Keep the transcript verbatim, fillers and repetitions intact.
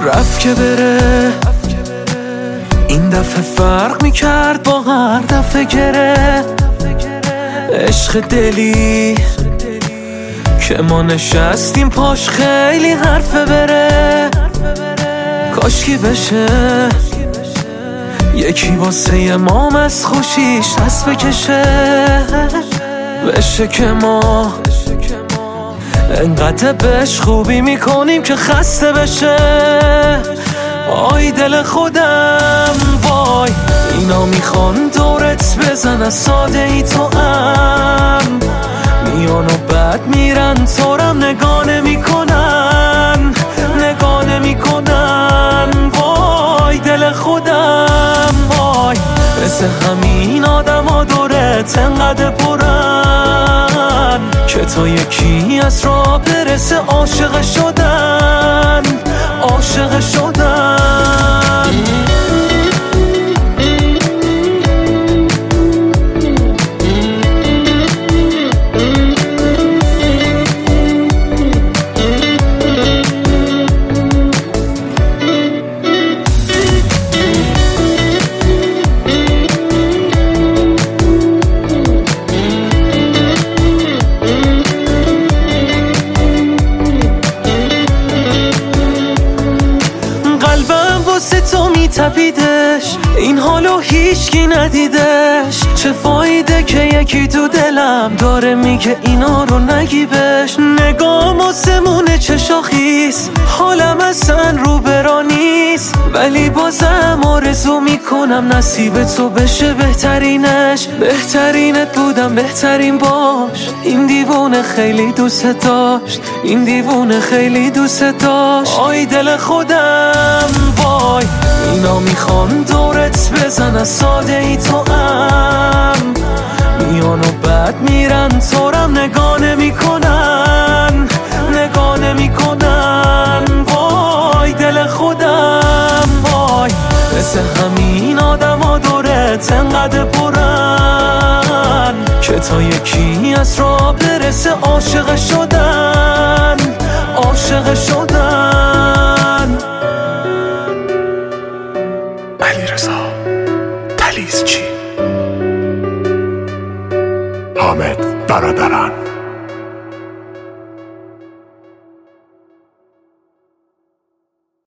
رفت که بره، این دفعه فرق میکرد با هر دفعه گره. عشق دلی که ما نشستیم پاش خیلی حرفه بره. کاشکی بشه یکی واسه ما از خوشیش دست بکشه، بشه که ما انقدر بهش خوبی میکنیم که خسته بشه. آی دل خودم وای، اینا میخوان دورت بزن ساده ای تو هم میان و بعد میرن تورم نگاه نمیکنن، نگاه نمیکنن. وای دل خودم وای، مثل همین آدم ها دورت انقدر پرن که تا یکی از راه برسه عاشق شدن، عاشق شدن. تو میتپیدش این حالو هیچکی ندیدش. چه فایده که یکی تو دلم داره میگه اینا رو نگی بهش. نگام آسمونه چه شاخیست، حالم اصلا رو برا نیست، ولی بازم آرزو میکنم نصیب تو بشه بهترینش. بهترینت بودم بهترین باش، این دیوونه خیلی دوست داشت، این دیوونه خیلی دوست داشت. آی دل خودم وای، اینا میخوان دورت بزن ساده ای تو هم میان و بعد میرن تورم نگاه نمیکنن، نگاه نمیکنن. وای دل خودم وای، مثل همین آدم ها دورت انقدر پرن که تا یکی از راه برسه عاشق شدن، عاشق شدن. علیرضا تلیزچی، حامد برادران.